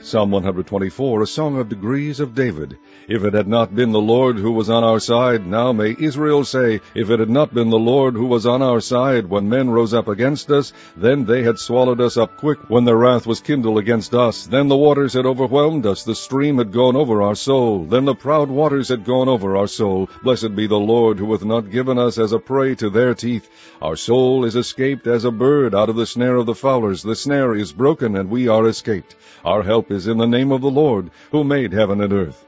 Psalm 124, a song of degrees of David. If it had not been the Lord who was on our side, now may Israel say, if it had not been the Lord who was on our side, when men rose up against us, then they had swallowed us up quick, when their wrath was kindled against us. Then the waters had overwhelmed us, the stream had gone over our soul. Then the proud waters had gone over our soul. Blessed be the Lord, who hath not given us as a prey to their teeth. Our soul is escaped as a bird out of the snare of the fowlers. The snare is broken, and we are escaped. Our help is in the name of the Lord, who made heaven and earth.